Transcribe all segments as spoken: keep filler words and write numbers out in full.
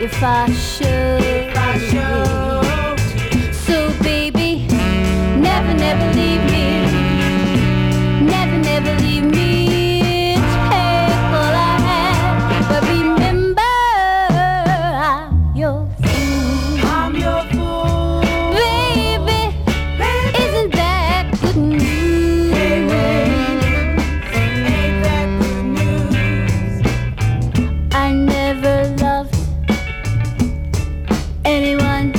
if I should. If I should. So baby, never, never leave me. Never, never leave me. Take all I have, but remember I'm your fool. I'm your fool. Baby, Baby, isn't that good news? ain't that good news? I never loved anyone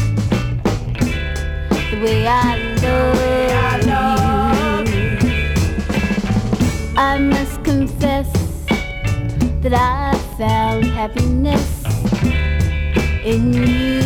the way I love you. I must confess that I found happiness in you.